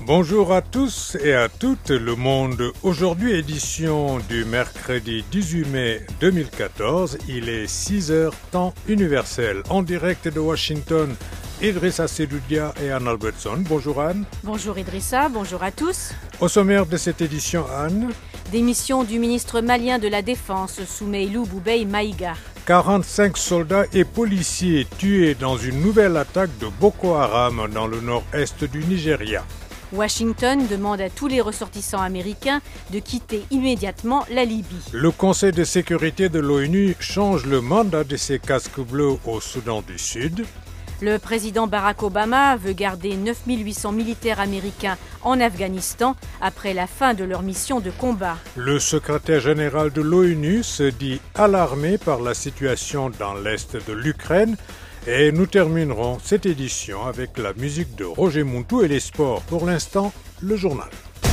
Bonjour à tous et à toutes, Le Monde aujourd'hui, édition du mercredi 18 mai 2014. Il est 6h temps universel. En direct de Washington, Idrissa Sedoudia et Anne Albertson. Bonjour Anne. Bonjour Idrissa, bonjour à tous. Au sommaire de cette édition, Anne. Démission du ministre malien de la Défense, Soumeylou Boubèye Maïga. 45 soldats et policiers tués dans une nouvelle attaque de Boko Haram dans le nord-est du Nigeria. Washington demande à tous les ressortissants américains de quitter immédiatement la Libye. Le Conseil de sécurité de l'ONU change le mandat de ses casques bleus au Soudan du Sud. Le président Barack Obama veut garder 9800 militaires américains en Afghanistan après la fin de leur mission de combat. Le secrétaire général de l'ONU se dit alarmé par la situation dans l'est de l'Ukraine. Et nous terminerons cette édition avec la musique de Roger Mountou et les sports. Pour l'instant, le journal.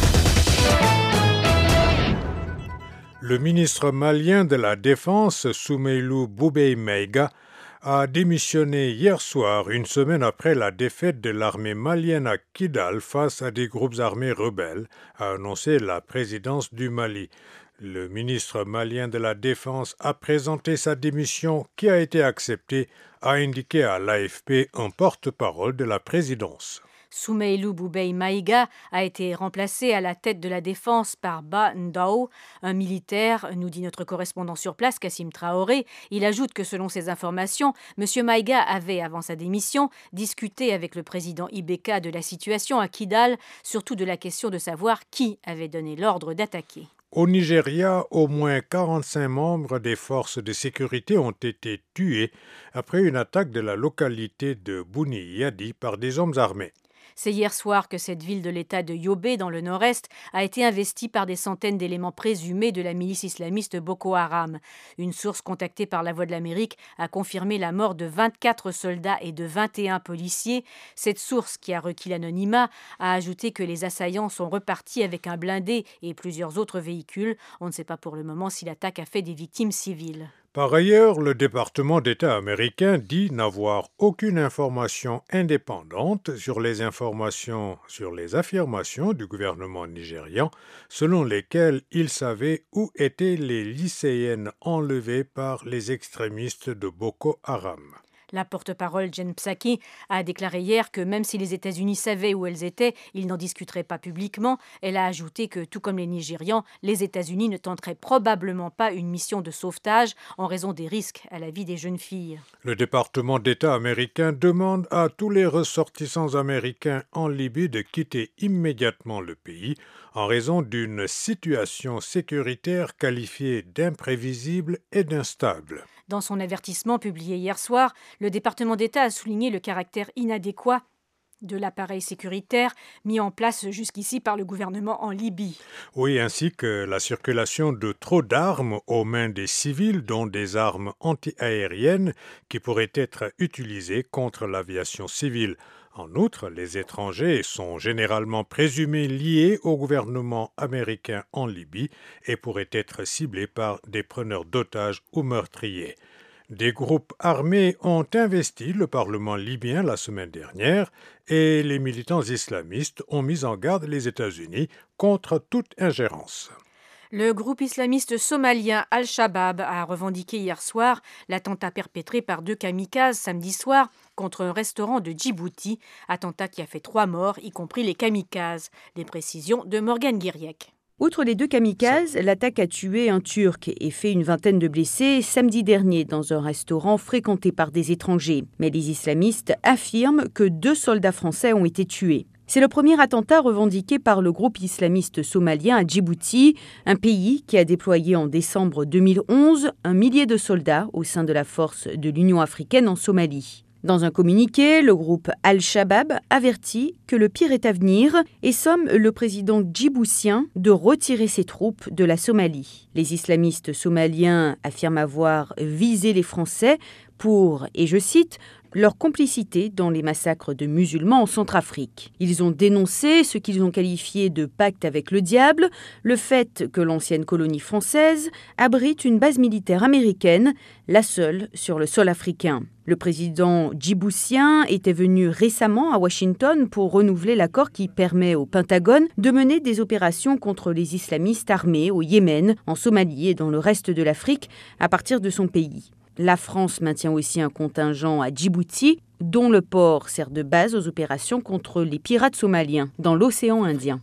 Le ministre malien de la Défense, Soumeylou Boubèye Maïga, a démissionné hier soir, une semaine après la défaite de l'armée malienne à Kidal face à des groupes armés rebelles, a annoncé la présidence du Mali. Le ministre malien de la Défense a présenté sa démission qui a été acceptée, a indiqué à l'AFP un porte-parole de la présidence. Soumeylou Boubèye Maïga a été remplacé à la tête de la défense par Ba Ndao, un militaire, nous dit notre correspondant sur place, Kassim Traoré. Il ajoute que selon ses informations, M. Maïga avait, avant sa démission, discuté avec le président Ibeka de la situation à Kidal, surtout de la question de savoir qui avait donné l'ordre d'attaquer. Au Nigeria, au moins 45 membres des forces de sécurité ont été tués après une attaque de la localité de Bouni-Yadi par des hommes armés. C'est hier soir que cette ville de l'État de Yobe, dans le nord-est, a été investie par des centaines d'éléments présumés de la milice islamiste Boko Haram. Une source contactée par La Voix de l'Amérique a confirmé la mort de 24 soldats et de 21 policiers. Cette source, qui a requis l'anonymat, a ajouté que les assaillants sont repartis avec un blindé et plusieurs autres véhicules. On ne sait pas pour le moment si l'attaque a fait des victimes civiles. Par ailleurs, le département d'État américain dit n'avoir aucune information indépendante sur les affirmations du gouvernement nigérian selon lesquelles il savait où étaient les lycéennes enlevées par les extrémistes de Boko Haram. La porte-parole Jen Psaki a déclaré hier que même si les États-Unis savaient où elles étaient, ils n'en discuteraient pas publiquement. Elle a ajouté que, tout comme les Nigérians, les États-Unis ne tenteraient probablement pas une mission de sauvetage en raison des risques à la vie des jeunes filles. Le département d'État américain demande à tous les ressortissants américains en Libye de quitter immédiatement le pays en raison d'une situation sécuritaire qualifiée d'imprévisible et d'instable. Dans son avertissement publié hier soir, le département d'État a souligné le caractère inadéquat de l'appareil sécuritaire mis en place jusqu'ici par le gouvernement en Libye. Oui, ainsi que la circulation de trop d'armes aux mains des civils, dont des armes anti-aériennes qui pourraient être utilisées contre l'aviation civile. En outre, les étrangers sont généralement présumés liés au gouvernement américain en Libye et pourraient être ciblés par des preneurs d'otages ou meurtriers. Des groupes armés ont investi le Parlement libyen la semaine dernière et les militants islamistes ont mis en garde les États-Unis contre toute ingérence. Le groupe islamiste somalien Al-Shabaab a revendiqué hier soir l'attentat perpétré par 2 kamikazes samedi soir contre un restaurant de Djibouti, attentat qui a fait 3 morts, y compris les kamikazes. Les précisions de Morgane Guiriec. Outre les 2 kamikazes, l'attaque a tué un Turc et fait une vingtaine de blessés samedi dernier dans un restaurant fréquenté par des étrangers. Mais les islamistes affirment que 2 soldats français ont été tués. C'est le premier attentat revendiqué par le groupe islamiste somalien à Djibouti, un pays qui a déployé en décembre 2011 1 millier de soldats au sein de la force de l'Union africaine en Somalie. Dans un communiqué, le groupe Al-Shabaab avertit que le pire est à venir et somme le président djiboutien de retirer ses troupes de la Somalie. Les islamistes somaliens affirment avoir visé les Français pour, et je cite, « leur complicité dans les massacres de musulmans en Centrafrique. Ils ont dénoncé ce qu'ils ont qualifié de pacte avec le diable, le fait que l'ancienne colonie française abrite une base militaire américaine, la seule sur le sol africain. Le président djiboutien était venu récemment à Washington pour renouveler l'accord qui permet au Pentagone de mener des opérations contre les islamistes armés au Yémen, en Somalie et dans le reste de l'Afrique à partir de son pays. La France maintient aussi un contingent à Djibouti, dont le port sert de base aux opérations contre les pirates somaliens dans l'océan Indien.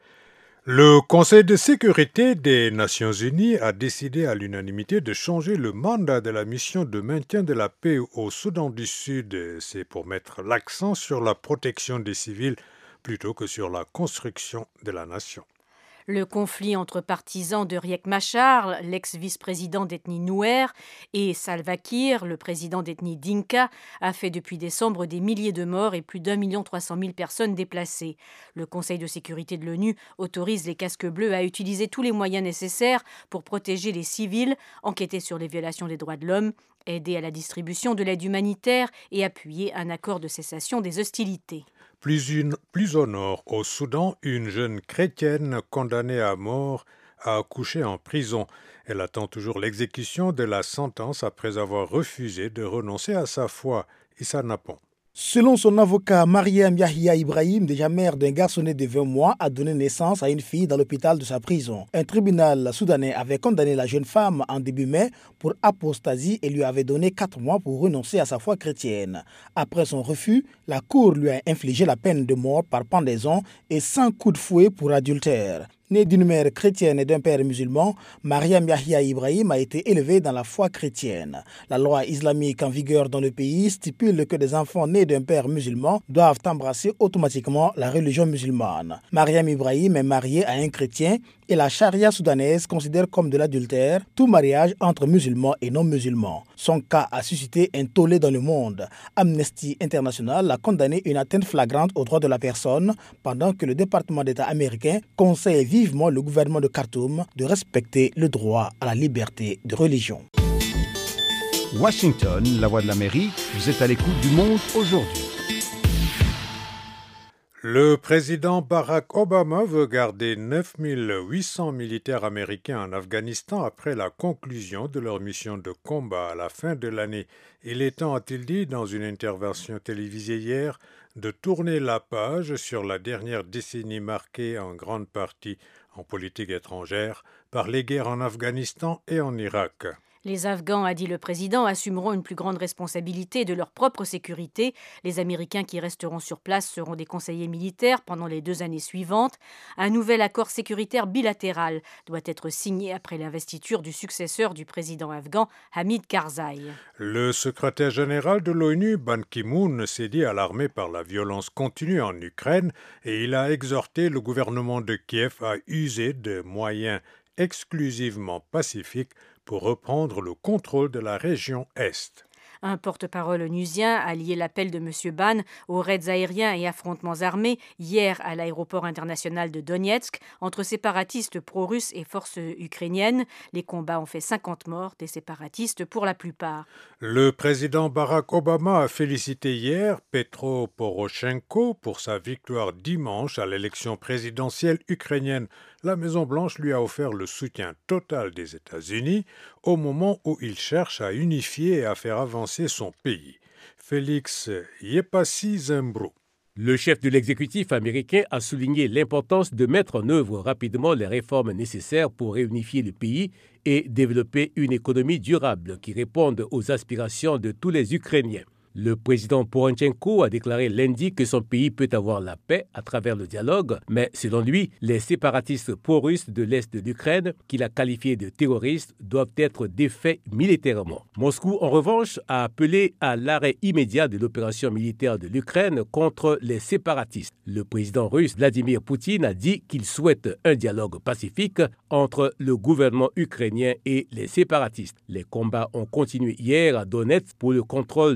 Le Conseil de sécurité des Nations Unies a décidé à l'unanimité de changer le mandat de la mission de maintien de la paix au Soudan du Sud. C'est pour mettre l'accent sur la protection des civils plutôt que sur la construction de la nation. Le conflit entre partisans de Riek Machar, l'ex-vice-président d'ethnie Nouer, et Salva Kiir, le président d'ethnie Dinka, a fait depuis décembre des milliers de morts et plus d'1,3 million personnes déplacées. Le Conseil de sécurité de l'ONU autorise les casques bleus à utiliser tous les moyens nécessaires pour protéger les civils, enquêter sur les violations des droits de l'homme, aider à la distribution de l'aide humanitaire et appuyer un accord de cessation des hostilités. Plus au nord, au Soudan, une jeune chrétienne condamnée à mort a accouché en prison. Elle attend toujours l'exécution de la sentence après avoir refusé de renoncer à sa foi. Issa Napon. Selon son avocat, Mariam Yahya Ibrahim, déjà mère d'un garçonnet de 20 mois, a donné naissance à une fille dans l'hôpital de sa prison. Un tribunal soudanais avait condamné la jeune femme en début mai pour apostasie et lui avait donné 4 mois pour renoncer à sa foi chrétienne. Après son refus, la cour lui a infligé la peine de mort par pendaison et 100 coups de fouet pour adultère. Née d'une mère chrétienne et d'un père musulman, Mariam Yahya Ibrahim a été élevée dans la foi chrétienne. La loi islamique en vigueur dans le pays stipule que des enfants nés d'un père musulman doivent embrasser automatiquement la religion musulmane. Mariam Ibrahim est mariée à un chrétien et la charia soudanaise considère comme de l'adultère tout mariage entre musulmans et non-musulmans. Son cas a suscité un tollé dans le monde. Amnesty International a condamné une atteinte flagrante aux droits de la personne pendant que le département d'État américain conseille vivement le gouvernement de Khartoum de respecter le droit à la liberté de religion. Washington, la voix de l'Amérique, vous êtes à l'écoute du monde aujourd'hui. Le président Barack Obama veut garder 9800 militaires américains en Afghanistan après la conclusion de leur mission de combat à la fin de l'année. Il est temps, a-t-il dit dans une intervention télévisée hier, de tourner la page sur la dernière décennie marquée en grande partie en politique étrangère par les guerres en Afghanistan et en Irak. Les Afghans, a dit le président, assumeront une plus grande responsabilité de leur propre sécurité. Les Américains qui resteront sur place seront des conseillers militaires pendant les 2 années suivantes. Un nouvel accord sécuritaire bilatéral doit être signé après l'investiture du successeur du président afghan, Hamid Karzai. Le secrétaire général de l'ONU, Ban Ki-moon, s'est dit alarmé par la violence continue en Ukraine et il a exhorté le gouvernement de Kiev à user de moyens exclusivement pacifiques pour reprendre le contrôle de la région Est. Un porte-parole onusien a lié l'appel de M. Ban aux raids aériens et affrontements armés hier à l'aéroport international de Donetsk entre séparatistes pro-russes et forces ukrainiennes. Les combats ont fait 50 morts, des séparatistes pour la plupart. Le président Barack Obama a félicité hier Petro Poroshenko pour sa victoire dimanche à l'élection présidentielle ukrainienne. La Maison-Blanche lui a offert le soutien total des États-Unis au moment où il cherche à unifier et à faire avancer son pays. Félix Yepassi-Zembro. Le chef de l'exécutif américain a souligné l'importance de mettre en œuvre rapidement les réformes nécessaires pour réunifier le pays et développer une économie durable qui réponde aux aspirations de tous les Ukrainiens. Le président Poroshenko a déclaré lundi que son pays peut avoir la paix à travers le dialogue, mais selon lui, les séparatistes pro-russes de l'Est de l'Ukraine, qu'il a qualifiés de terroristes, doivent être défaits militairement. Moscou, en revanche, a appelé à l'arrêt immédiat de l'opération militaire de l'Ukraine contre les séparatistes. Le président russe Vladimir Poutine a dit qu'il souhaite un dialogue pacifique entre le gouvernement ukrainien et les séparatistes. Les combats ont continué hier à Donetsk pour le contrôle de la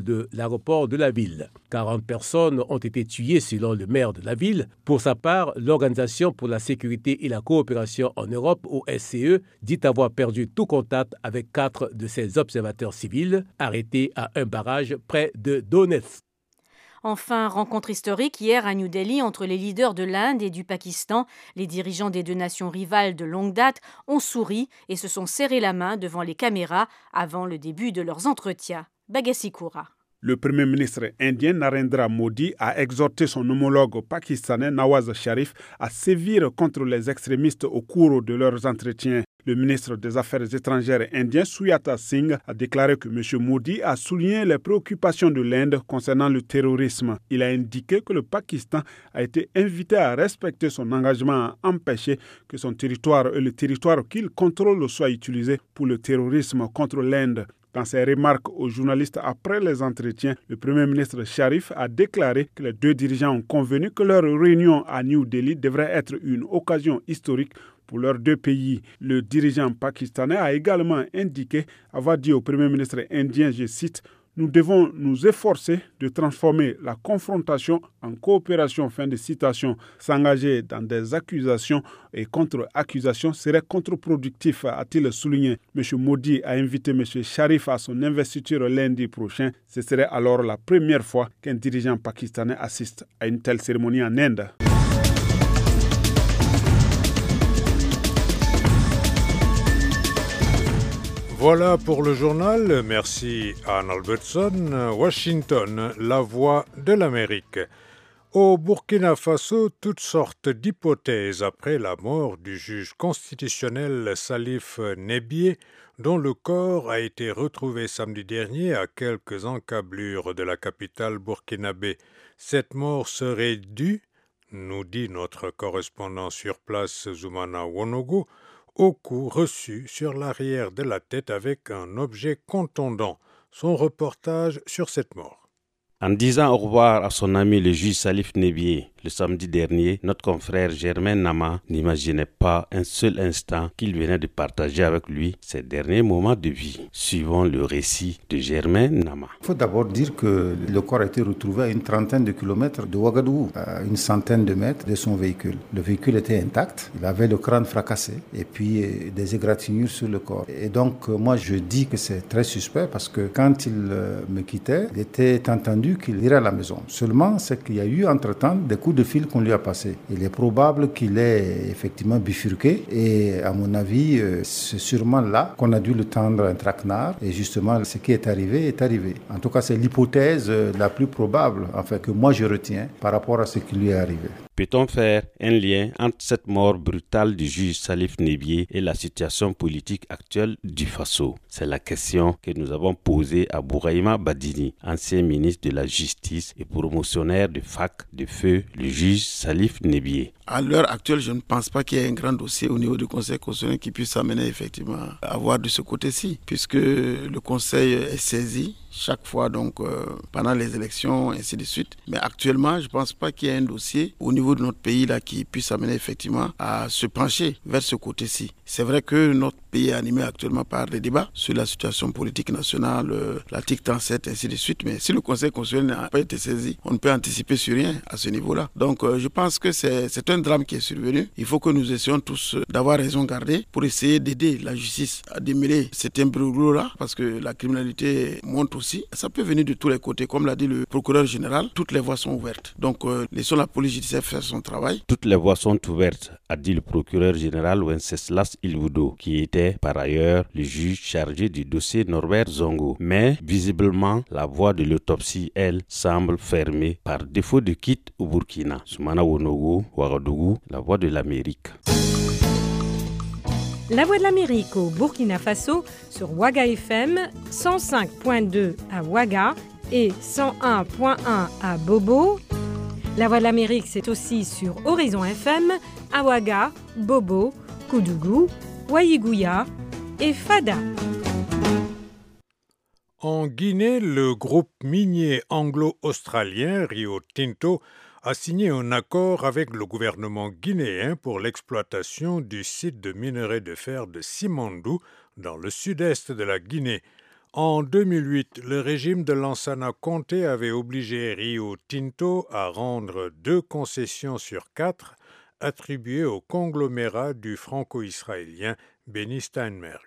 l'aéroport de la ville. 40 personnes ont été tuées selon le maire de la ville. Pour sa part, l'Organisation pour la sécurité et la coopération en Europe, OSCE, dit avoir perdu tout contact avec 4 de ses observateurs civils arrêtés à un barrage près de Donetsk. Enfin, rencontre historique hier à New Delhi entre les leaders de l'Inde et du Pakistan. Les dirigeants des deux nations rivales de longue date ont souri et se sont serré la main devant les caméras avant le début de leurs entretiens. Bagassi Koura. Le Premier ministre indien Narendra Modi a exhorté son homologue pakistanais Nawaz Sharif à sévir contre les extrémistes au cours de leurs entretiens. Le ministre des Affaires étrangères indien Suyata Singh a déclaré que M. Modi a souligné les préoccupations de l'Inde concernant le terrorisme. Il a indiqué que le Pakistan a été invité à respecter son engagement à empêcher que son territoire et le territoire qu'il contrôle soient utilisés pour le terrorisme contre l'Inde. Dans ses remarques aux journalistes après les entretiens, le Premier ministre Sharif a déclaré que les deux dirigeants ont convenu que leur réunion à New Delhi devrait être une occasion historique pour leurs deux pays. Le dirigeant pakistanais a également indiqué avoir dit au Premier ministre indien, je cite, « Nous devons nous efforcer de transformer la confrontation en coopération », fin de citation. S'engager dans des accusations et contre-accusations serait contre-productif, a-t-il souligné. M. Modi a invité M. Sharif à son investiture lundi prochain. Ce serait alors la première fois qu'un dirigeant pakistanais assiste à une telle cérémonie en Inde. Voilà pour le journal. Merci Anne Albertson. Washington, la voix de l'Amérique. Au Burkina Faso, toutes sortes d'hypothèses après la mort du juge constitutionnel Salif Nebié, dont le corps a été retrouvé samedi dernier à quelques encablures de la capitale burkinabé. Cette mort serait due, nous dit notre correspondant sur place Zoumana Wonogo, au coup reçu sur l'arrière de la tête avec un objet contondant. Son reportage sur cette mort. En disant au revoir à son ami le juge Salif Nebié le samedi dernier, notre confrère Germain Nama n'imaginait pas un seul instant qu'il venait de partager avec lui ses derniers moments de vie. Suivant le récit de Germain Nama. Il faut d'abord dire que le corps a été retrouvé à une trentaine de kilomètres de Ouagadougou, à une centaine de mètres de son véhicule. Le véhicule était intact, il avait le crâne fracassé et puis des égratignures sur le corps. Et donc moi je dis que c'est très suspect parce que quand il me quittait, il était entendu qu'il irait à la maison. Seulement, c'est qu'il y a eu entre-temps des coups de fil qu'on lui a passés. Il est probable qu'il ait effectivement bifurqué et à mon avis, c'est sûrement là qu'on a dû le tendre un traquenard et justement ce qui est arrivé est arrivé. En tout cas, c'est l'hypothèse la plus probable enfin, que moi je retiens par rapport à ce qui lui est arrivé. Peut-on faire un lien entre cette mort brutale du juge Salif Nebié et la situation politique actuelle du Faso? C'est la question que nous avons posée à Bouraïma Badini, ancien ministre de la Justice et promotionnaire de FAC de feu le juge Salif Nebié. À l'heure actuelle, je ne pense pas qu'il y ait un grand dossier au niveau du Conseil constitutionnel qui puisse amener effectivement à voir de ce côté-ci, puisque le Conseil est saisi chaque fois donc pendant les élections, ainsi de suite. Mais actuellement, je ne pense pas qu'il y ait un dossier au niveau de notre pays là qui puisse amener effectivement à se pencher vers ce côté-ci. C'est vrai que notre pays est animé actuellement par des débats sur la situation politique nationale, l'article 37, ainsi de suite. Mais si le Conseil constitutionnel n'a pas été saisi, on ne peut anticiper sur rien à ce niveau-là. Donc je pense que c'est un drame qui est survenu. Il faut que nous essayons tous d'avoir raison gardée pour essayer d'aider la justice à démêler cet imbroglio-là, parce que la criminalité monte aussi. Ça peut venir de tous les côtés. Comme l'a dit le procureur général, toutes les voies sont ouvertes. Donc laissons la police judiciaire faire son travail. Toutes les voies sont ouvertes, a dit le procureur général Wenceslas Ilvudo, qui était par ailleurs le juge chargé du dossier Norbert Zongo. Mais visiblement, la voie de l'autopsie, elle, semble fermée par défaut de kit au Burkina. Soumana Wonogo, Ouagadougou, la voie de l'Amérique. La Voix de l'Amérique au Burkina Faso sur Ouaga FM, 105.2 à Ouaga et 101.1 à Bobo. La Voix de l'Amérique, c'est aussi sur Horizon FM, à Ouaga, Bobo, Koudougou, Ouaïgouya et Fada. En Guinée, le groupe minier anglo-australien Rio Tinto a signé un accord avec le gouvernement guinéen pour l'exploitation du site de minerai de fer de Simandou dans le sud-est de la Guinée. En 2008, le régime de Lansana Conté avait obligé Rio Tinto à rendre 2 concessions sur 4 attribuées au conglomérat du franco-israélien Benny Steinmetz.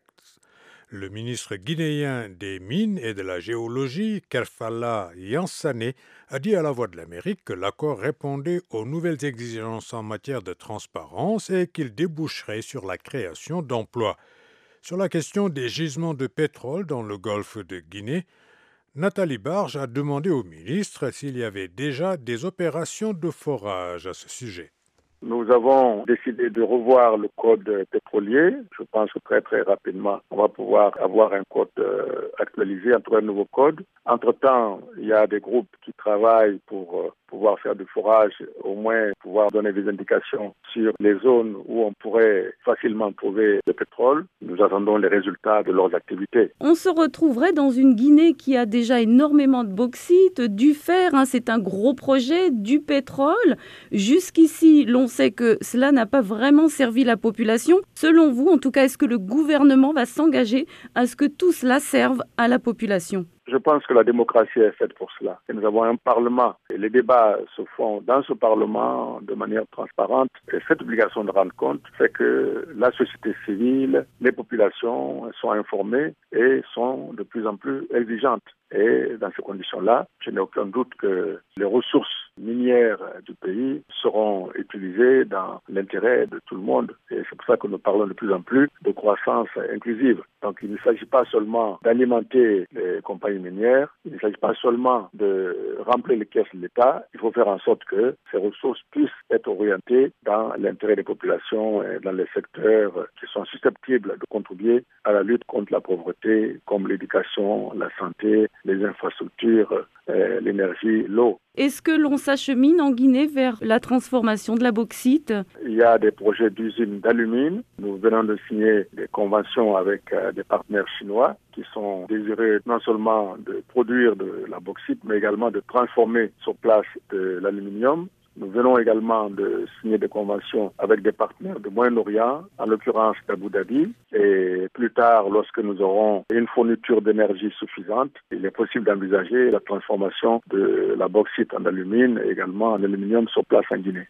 Le ministre guinéen des Mines et de la Géologie, Kerfala Yansane, a dit à la Voix de l'Amérique que l'accord répondait aux nouvelles exigences en matière de transparence et qu'il déboucherait sur la création d'emplois. Sur la question des gisements de pétrole dans le golfe de Guinée, Nathalie Barge a demandé au ministre s'il y avait déjà des opérations de forage à ce sujet. Nous avons décidé de revoir le code pétrolier. Je pense que très rapidement, on va pouvoir avoir un code actualisé, en tout cas un nouveau code. Entre-temps, il y a des groupes qui travaillent pour pouvoir faire du forage, au moins pouvoir donner des indications sur les zones où on pourrait facilement trouver le pétrole. Nous attendons les résultats de leurs activités. On se retrouverait dans une Guinée qui a déjà énormément de bauxite, du fer, c'est un gros projet, du pétrole. Jusqu'ici, l'on sait que cela n'a pas vraiment servi la population. Selon vous, en tout cas, est-ce que le gouvernement va s'engager à ce que tout cela serve à la population ? Je pense que la démocratie est faite pour cela. Et nous avons un Parlement et les débats se font dans ce Parlement de manière transparente. Et cette obligation de rendre compte fait que la société civile, les populations sont informées et sont de plus en plus exigeantes. Et dans ces conditions-là, je n'ai aucun doute que les ressources minières du pays seront utilisées dans l'intérêt de tout le monde. Et c'est pour ça que nous parlons de plus en plus de croissance inclusive. Donc il ne s'agit pas seulement d'alimenter les compagnies minières, il ne s'agit pas seulement de remplir les caisses de l'État, il faut faire en sorte que ces ressources puissent être orientées dans l'intérêt des populations et dans les secteurs qui sont susceptibles de contribuer à la lutte contre la pauvreté, comme l'éducation, la santé, les infrastructures, l'énergie, l'eau. Est-ce que l'on s'achemine en Guinée vers la transformation de la bauxite ? Il y a des projets d'usines d'alumine. Nous venons de signer des conventions avec des partenaires chinois qui sont désireux non seulement de produire de la bauxite, mais également de transformer sur place de l'aluminium. Nous venons également de signer des conventions avec des partenaires du Moyen-Orient, en l'occurrence d'Abu Dhabi. Et plus tard, lorsque nous aurons une fourniture d'énergie suffisante, il est possible d'envisager la transformation de la bauxite en alumine et également en aluminium sur place en Guinée.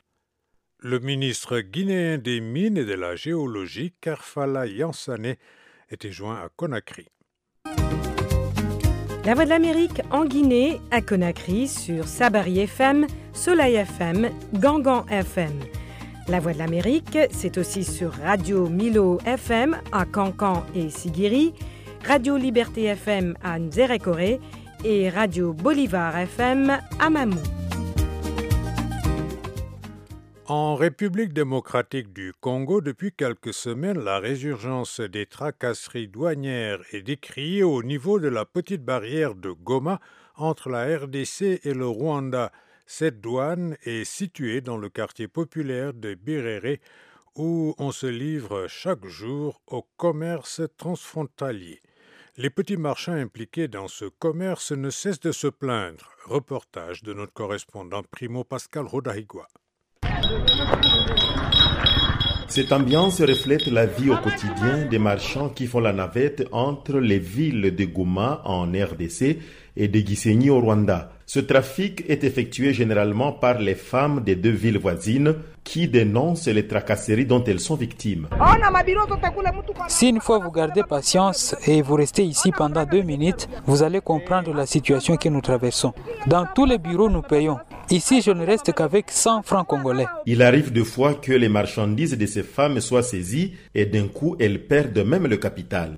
Le ministre guinéen des Mines et de la Géologie, Kerfala Yansane, était joint à Conakry. La Voix de l'Amérique en Guinée, à Conakry, sur Sabari FM, Soleil FM, Gangan FM. La Voix de l'Amérique, c'est aussi sur Radio Milo FM à Kankan et Sigiri, Radio Liberté FM à Nzerekore et Radio Bolivar FM à Mamou. En République démocratique du Congo, depuis quelques semaines, la résurgence des tracasseries douanières est décriée au niveau de la petite barrière de Goma entre la RDC et le Rwanda. Cette douane est située dans le quartier populaire de Birere où on se livre chaque jour au commerce transfrontalier. Les petits marchands impliqués dans ce commerce ne cessent de se plaindre. Reportage de notre correspondant Primo Pascal Rodahigua. Cette ambiance reflète la vie au quotidien des marchands qui font la navette entre les villes de Goma en RDC et de Gisenyi au Rwanda. Ce trafic est effectué généralement par les femmes des deux villes voisines qui dénoncent les tracasseries dont elles sont victimes. Si une fois vous gardez patience et vous restez ici pendant 2 minutes, vous allez comprendre la situation que nous traversons. Dans tous les bureaux, nous payons. Ici, je ne reste qu'avec 100 francs congolais. Il arrive de fois que les marchandises de ces femmes soient saisies et d'un coup, elles perdent même le capital.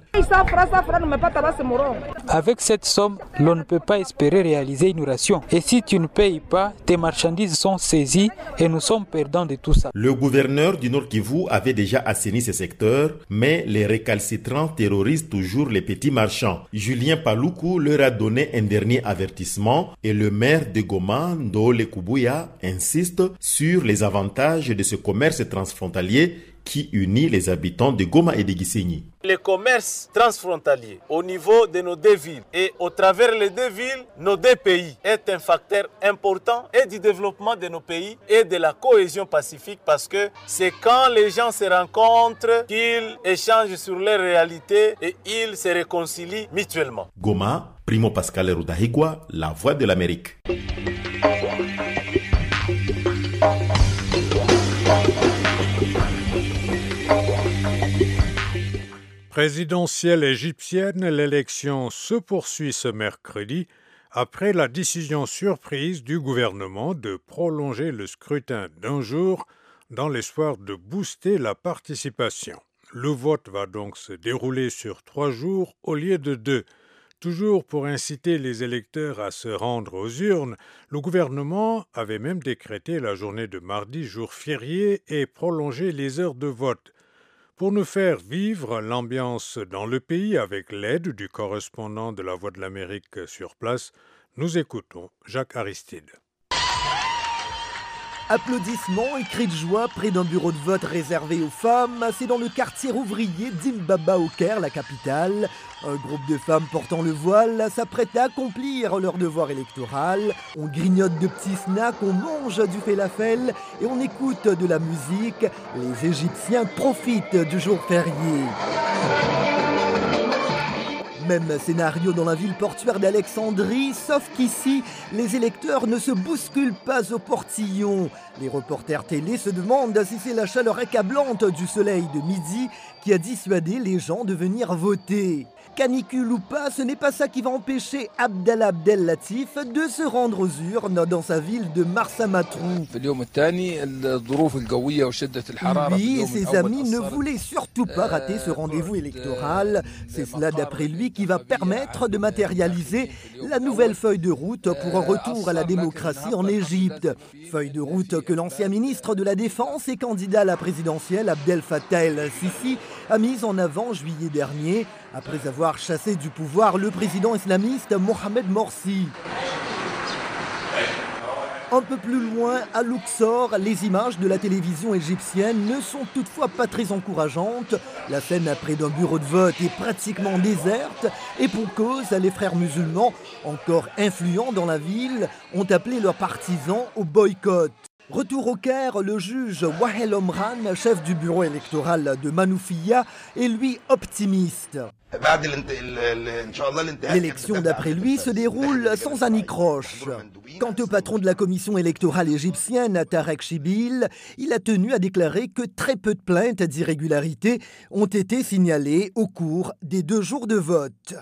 Avec cette somme, l'on ne peut pas espérer réaliser une ration. Et si tu ne payes pas, tes marchandises sont saisies et nous sommes perdants de tout ça. Le gouverneur du Nord Kivu avait déjà assaini ce secteur, mais les récalcitrants terrorisent toujours les petits marchands. Julien Paloukou leur a donné un dernier avertissement et le maire de Goma, Ndole Kubuya, insiste sur les avantages de ce commerce transfrontalier qui unit les habitants de Goma et de Gisenyi. Le commerce transfrontalier au niveau de nos deux villes et au travers les deux villes, nos deux pays, est un facteur important et du développement de nos pays et de la cohésion pacifique, parce que c'est quand les gens se rencontrent qu'ils échangent sur leurs réalités et ils se réconcilient mutuellement. Goma, Primo Pascal Rudahigwa, La Voix de l'Amérique. Présidentielle égyptienne, l'élection se poursuit ce mercredi après la décision surprise du gouvernement de prolonger le scrutin d'un jour dans l'espoir de booster la participation. Le vote va donc se dérouler sur 3 jours au lieu de 2. Toujours pour inciter les électeurs à se rendre aux urnes, le gouvernement avait même décrété la journée de mardi jour férié et prolongé les heures de vote. Pour nous faire vivre l'ambiance dans le pays avec l'aide du correspondant de La Voix de l'Amérique sur place, nous écoutons Jacques Aristide. Applaudissements et cris de joie près d'un bureau de vote réservé aux femmes. C'est dans le quartier ouvrier d'Imbaba au Caire, la capitale. Un groupe de femmes portant le voile s'apprête à accomplir leur devoir électoral. On grignote de petits snacks, on mange du falafel et on écoute de la musique. Les Égyptiens profitent du jour férié. Même scénario dans la ville portuaire d'Alexandrie, sauf qu'ici, les électeurs ne se bousculent pas au portillon. Les reporters télé se demandent si c'est la chaleur accablante du soleil de midi qui a dissuadé les gens de venir voter. Canicule ou pas, ce n'est pas ça qui va empêcher Abdallah Abdel Latif de se rendre aux urnes dans sa ville de Marsamatrou. Lui et ses amis ne voulaient surtout pas rater ce rendez-vous électoral. C'est cela, d'après lui, qui va permettre de matérialiser la nouvelle feuille de route pour un retour à la démocratie en Égypte. Feuille de route que l'ancien ministre de la Défense et candidat à la présidentielle Abdel Fattah el-Sisi a mise en avant juillet dernier, après avoir chassé du pouvoir le président islamiste Mohamed Morsi. Un peu plus loin, à Luxor, les images de la télévision égyptienne ne sont toutefois pas très encourageantes. La scène près d'un bureau de vote est pratiquement déserte et pour cause, les frères musulmans, encore influents dans la ville, ont appelé leurs partisans au boycott. Retour au Caire, le juge Wahel Omran, chef du bureau électoral de Manoufiya, est lui optimiste. L'élection, d'après lui, se déroule sans anicroche. Quant au patron de la commission électorale égyptienne, Tarek Chibil, il a tenu à déclarer que très peu de plaintes d'irrégularité ont été signalées au cours des 2 jours de vote.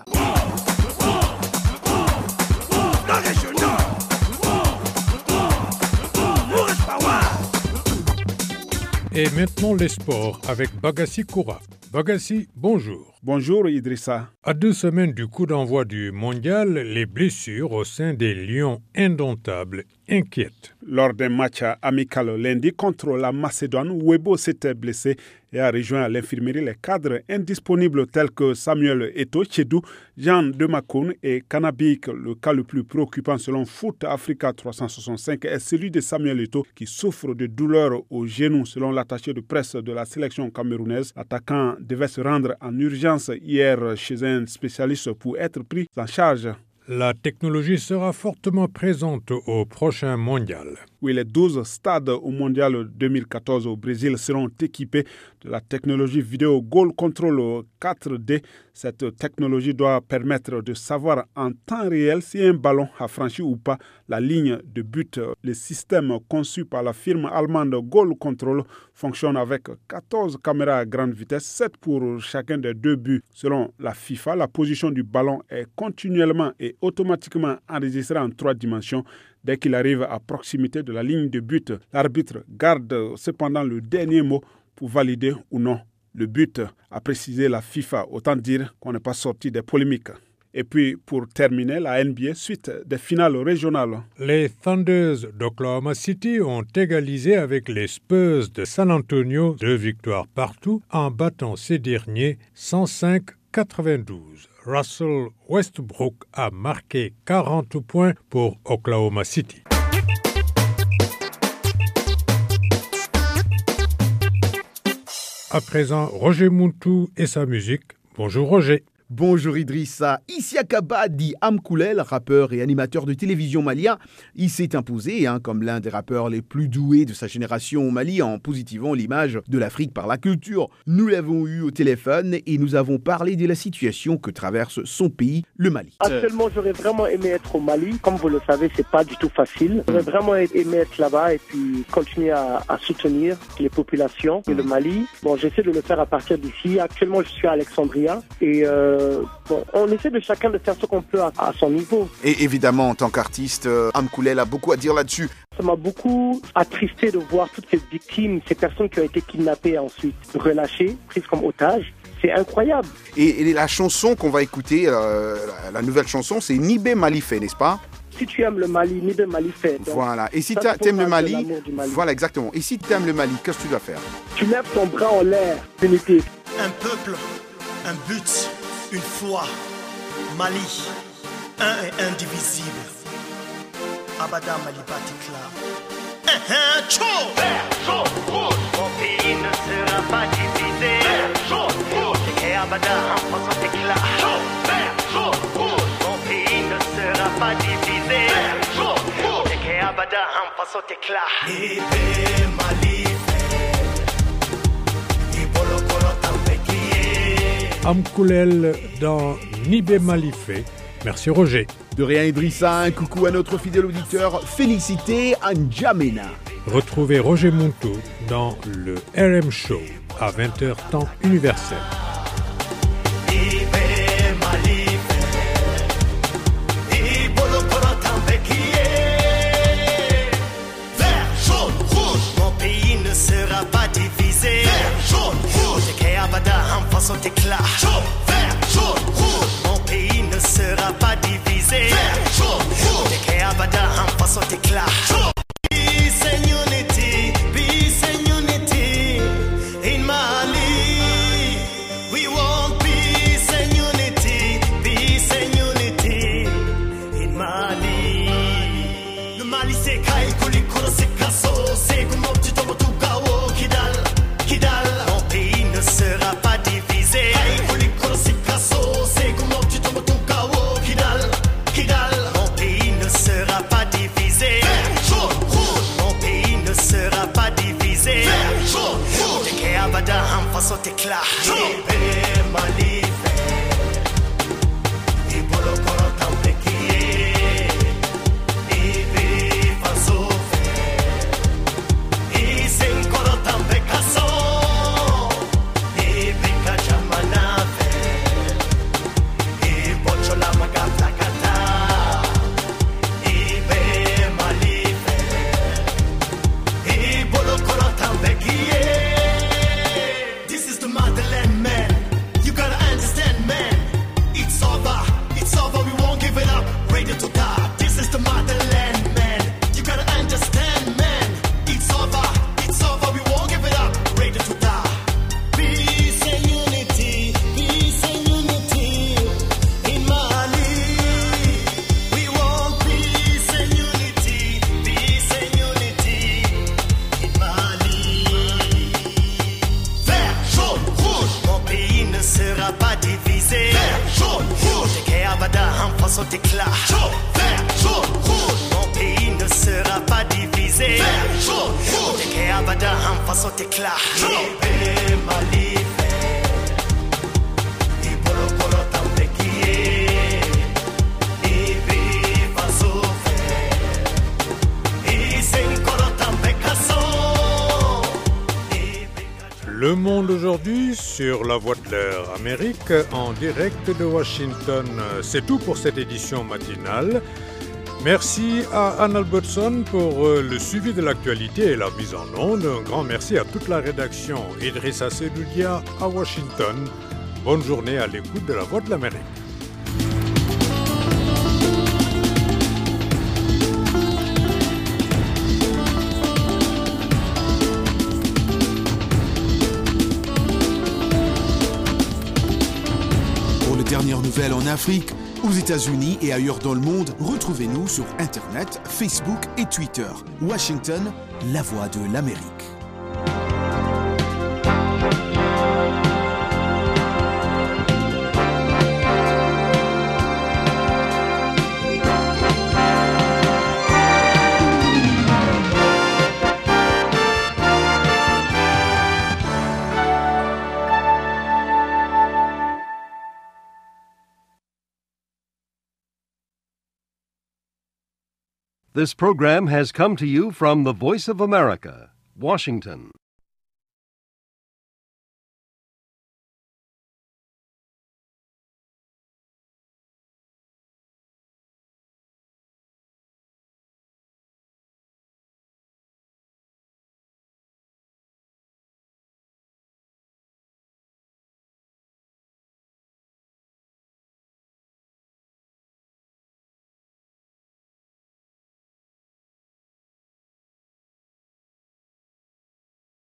Et maintenant les sports avec Bagassi Koura. Bagassi, bonjour. Bonjour Idrissa. À 2 semaines du coup d'envoi du mondial, les blessures au sein des Lions indomptables inquiètent. Lors d'un match amical lundi contre la Macédoine, Webo s'était blessé et a rejoint à l'infirmerie les cadres indisponibles tels que Samuel Eto'o, Tchédou, Jean Demakoun et Kanabik. Le cas le plus préoccupant selon Foot Africa 365 est celui de Samuel Eto'o qui souffre de douleurs au genou selon l'attaché de presse de la sélection camerounaise. L'attaquant devait se rendre en urgence hier chez un spécialiste pour être pris en charge. La technologie sera fortement présente au prochain mondial. Oui, les 12 stades au mondial 2014 au Brésil seront équipés de la technologie vidéo Goal Control 4D. Cette technologie doit permettre de savoir en temps réel si un ballon a franchi ou pas la ligne de but. Le système conçu par la firme allemande Goal Control fonctionne avec 14 caméras à grande vitesse, 7 pour chacun des 2 buts. Selon la FIFA, la position du ballon est continuellement et automatiquement enregistrée en 3 dimensions. Dès qu'il arrive à proximité de la ligne de but, l'arbitre garde cependant le dernier mot pour valider ou non le but, a précisé la FIFA. Autant dire qu'on n'est pas sorti des polémiques. Et puis, pour terminer, la NBA, suite des finales régionales. Les Thunders d'Oklahoma City ont égalisé avec les Spurs de San Antonio, 2 victoires partout, en battant ces derniers 105-92. Russell Westbrook a marqué 40 points pour Oklahoma City. À présent, Roger Muntu et sa musique. Bonjour Roger. Bonjour Idrissa. Isiakaba dit Amkoulel, rappeur et animateur de télévision malien. Il s'est imposé comme l'un des rappeurs les plus doués de sa génération au Mali en positivant l'image de l'Afrique par la culture. Nous l'avons eu au téléphone et nous avons parlé de la situation que traverse son pays, le Mali. Actuellement, j'aurais vraiment aimé être au Mali. Comme vous le savez, c'est pas du tout facile. J'aurais vraiment aimé être là-bas et puis continuer à soutenir les populations et le Mali. Bon, j'essaie de le faire à partir d'ici. Actuellement, je suis à Alexandria et on essaie de chacun de faire ce qu'on peut à son niveau. Et évidemment, en tant qu'artiste, Amkoulel a beaucoup à dire là-dessus. Ça m'a beaucoup attristé de voir toutes ces victimes, ces personnes qui ont été kidnappées et ensuite relâchées, prises comme otages. C'est incroyable. Et la chanson qu'on va écouter, la nouvelle chanson, c'est Nibé Malifé, n'est-ce pas ? Si tu aimes le Mali, Nibé Malifé. Voilà. Et si tu aimes le Mali, voilà exactement. Et si tu aimes le Mali, qu'est-ce que tu dois faire ? Tu lèves ton bras en l'air, unité. Un peuple, un but. Une foi, Mali, un et indivisible. Abada Mali Batikla. Chaud! Vert, jaune, rouge. Mon pays ne sera pas divisé. Vert, jaune, rouge. Et Abada en façon d'éclat. Chaud! Vert, jaune, rouge. Mon pays ne sera pas divisé. Vert, jaune, rouge. Et Abada en façon d'éclat. Libé Mali. Amkoulel dans Nibé Malifé. Merci Roger. De rien Idrissa, un coucou à notre fidèle auditeur. Félicité à N'Djamena. Retrouvez Roger Muntu dans le RM Show à 20h temps universel. Vert, jaune, rouge. Mon pays ne sera pas divisé. Vert, jaune, rouge. Abada en façon d'éclat. Vert, jaune, rouge. Mon pays ne sera pas divisé. Vert, jaune, rouge. Et Abada en façon d'éclat. Peace and unity, peace and unity in Mali. We want peace and unity in Mali. Le Mali c'est Kai Kuli Kuro c'est Kasso, c'est comme petit tomo Tukao Kidal, Kidal. Mon pays ne sera pas divisé. Kai Kuli Kuro c'est Kasso, c'est comme petit tomo Tukao Kidal, Kidal. Mon pays ne sera pas divisé. Vert, jaune, rouge. Mon pays ne sera pas divisé. Vert, jaune, rouge. Et Abada en façon d'éclat. Mali. Le Monde aujourd'hui sur la Voix de l'Air Amérique en direct de Washington. C'est tout pour cette édition matinale. Merci à Anne Albertson pour le suivi de l'actualité et la mise en onde. Un grand merci à toute la rédaction. Idrissa Sedoudia à Washington. Bonne journée à l'écoute de la Voix de l'Amérique. Dernières nouvelles en Afrique, aux États-Unis et ailleurs dans le monde, retrouvez-nous sur Internet, Facebook et Twitter. Washington, la voix de l'Amérique. This program has come to you from the Voice of America, Washington.